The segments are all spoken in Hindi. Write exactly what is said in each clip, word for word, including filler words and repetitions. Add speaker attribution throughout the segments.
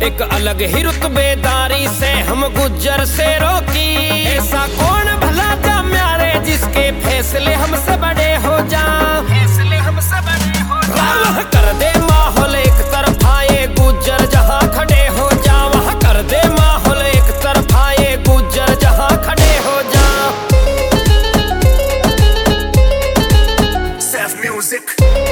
Speaker 1: एक अलग ही रुतबेदारी से हम गुज्जर से रोकी। ऐसा कौन भला जा म्यारे जिसके फैसले हमसे बड़े हो जा, फैसले हमसे बड़े हो जा। वह कर दे माहौल एक तरफा ये गुज्जर जहाँ खड़े हो जा, वह कर दे माहौल एक तरफा ये गुज्जर जहाँ खड़े हो जा।
Speaker 2: Seth Music।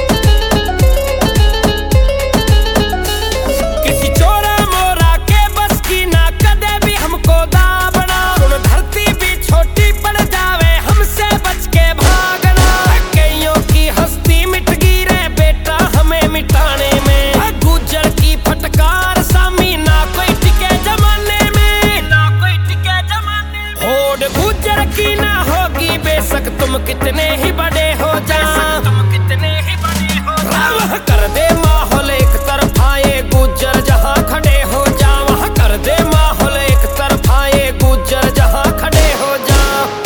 Speaker 2: तुम कितने ही बड़े हो जा, तुम कितने ही बड़े हो जा। वह कर दे माहौल एक तरफा ये गुज्जर जहाँ खड़े हो जा, वह कर दे माहौल एक तरफा ये गुज्जर जहाँ खड़े हो जा।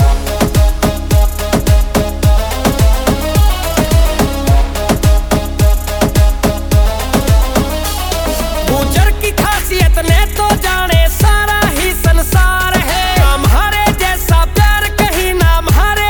Speaker 2: गुज्जर की खासियत ने तो जाने सारा ही संसार है, हमारे जैसा प्यार कहीं ना हमारे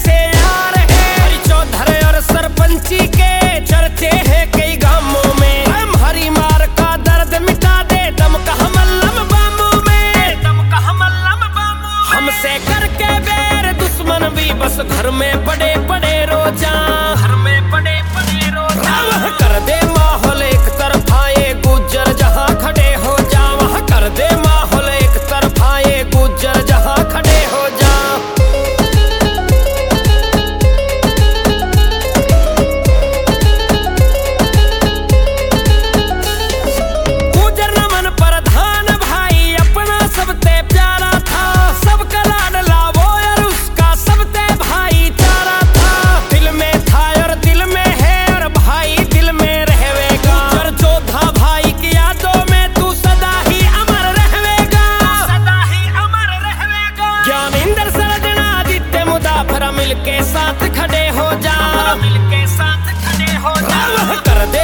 Speaker 2: सरपंची के चर्चे हैं कई गांवों में। हम हरी मार का दर्द मिटा दे दम का हमल्लम बामों में, दम का हमल्लम बामों। हमसे करके बैर दुश्मन भी बस घर में पड़े पड़े रोजा, घर में पड़े पड़े रोजा। वह कर दे माहौल एक तरफा ये गुज्जर जहाँ खड़े हो जा, वह कर दे माहौल एक तरफा ये गुज्जर जहाँ खड़े हो जा। मिलके साथ खड़े हो जा, मिलके साथ खड़े हो जा। वह कर दे